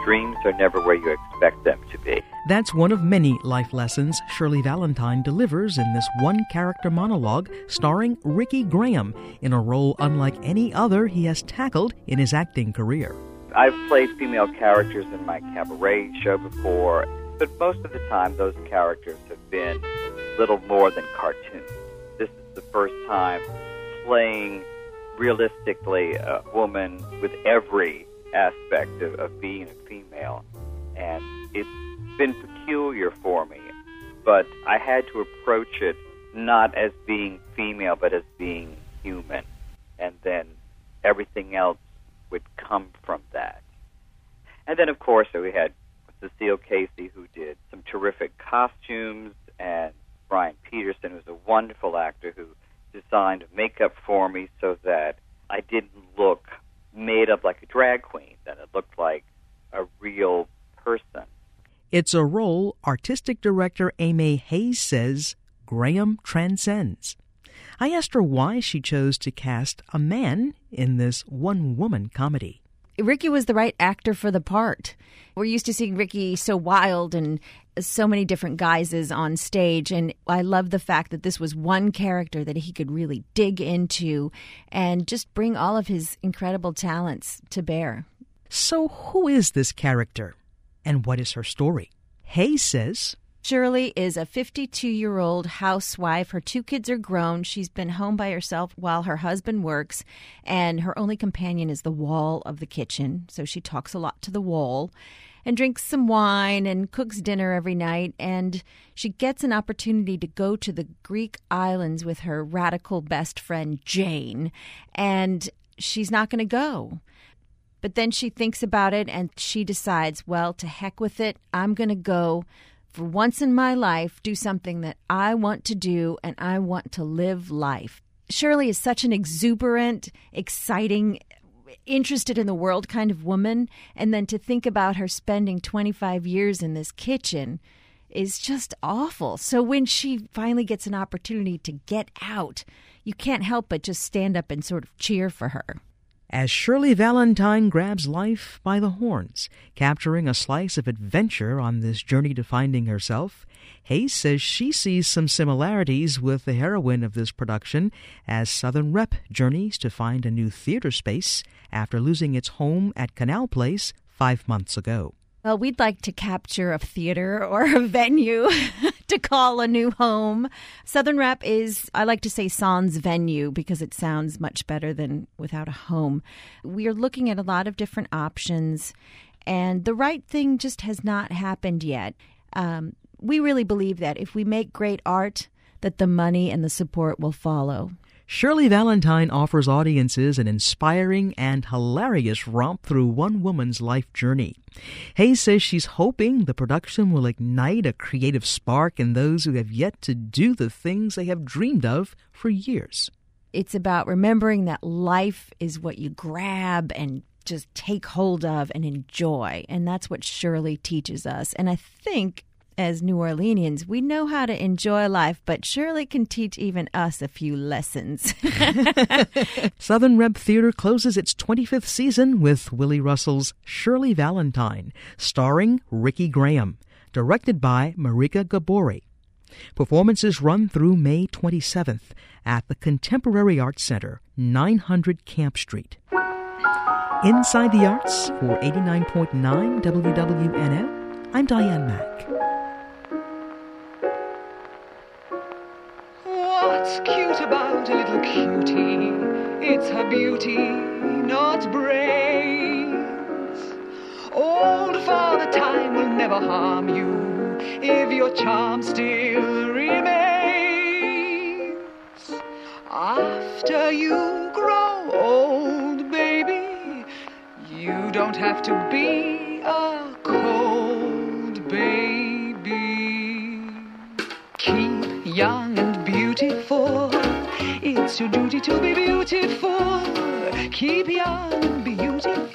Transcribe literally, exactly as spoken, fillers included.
dreams are never where you expect them to be. That's one of many life lessons Shirley Valentine delivers in this one-character monologue starring Ricky Graham in a role unlike any other he has tackled in his acting career. I've played female characters in my cabaret show before, but most of the time those characters have been little more than cartoons. This is the first time playing realistically a woman with every aspect of, of being a female, and it's been peculiar for me, but I had to approach it not as being female but as being human, and then everything else would come from that. And then of course we had Cecile Casey, who did some terrific costumes, and Brian Peterson, who's a wonderful actor who designed makeup for me so that I didn't look made up like a drag queen, that it looked like a real person. It's a role artistic director Amy Hayes says Graham transcends. I asked her why she chose to cast a man in this one-woman comedy. Ricky was the right actor for the part. We're used to seeing Ricky so wild and so many different guises on stage, and I love the fact that this was one character that he could really dig into and just bring all of his incredible talents to bear. So who is this character, and what is her story? Hayes says, Shirley is a fifty-two-year-old housewife. Her two kids are grown. She's been home by herself while her husband works, and her only companion is the wall of the kitchen. So she talks a lot to the wall and drinks some wine and cooks dinner every night. And she gets an opportunity to go to the Greek islands with her radical best friend, Jane, and she's not going to go. But then she thinks about it, and she decides, well, to heck with it. I'm going to go. For once in my life, do something that I want to do, and I want to live life. Shirley is such an exuberant, exciting, interested in the world kind of woman, and then to think about her spending twenty-five years in this kitchen is just awful. So when she finally gets an opportunity to get out, you can't help but just stand up and sort of cheer for her. As Shirley Valentine grabs life by the horns, capturing a slice of adventure on this journey to finding herself, Hayes says she sees some similarities with the heroine of this production as Southern Rep journeys to find a new theater space after losing its home at Canal Place five months ago. Well, we'd like to capture a theater or a venue to call a new home. Southern Rep is, I like to say, sans venue because it sounds much better than without a home. We are looking at a lot of different options, and the right thing just has not happened yet. Um, we really believe that if we make great art, that the money and the support will follow. Shirley Valentine offers audiences an inspiring and hilarious romp through one woman's life journey. Hayes says she's hoping the production will ignite a creative spark in those who have yet to do the things they have dreamed of for years. It's about remembering that life is what you grab and just take hold of and enjoy, and that's what Shirley teaches us. And I think as New Orleanians, we know how to enjoy life, but Shirley can teach even us a few lessons. Southern Rep Theater closes its twenty-fifth season with Willie Russell's Shirley Valentine, starring Ricky Graham, directed by Marika Gabori. Performances run through May twenty-seventh at the Contemporary Arts Center, nine hundred Camp Street. Inside the Arts for eighty-nine point nine W W N N, I'm Diane Mack. What's cute about a little cutie? It's her beauty, not brains. Old Father Time will never harm you if your charm still remains. After you grow old, baby, you don't have to be a cold baby. Keep young and beautiful. It's your duty to be beautiful. Keep young and beautiful.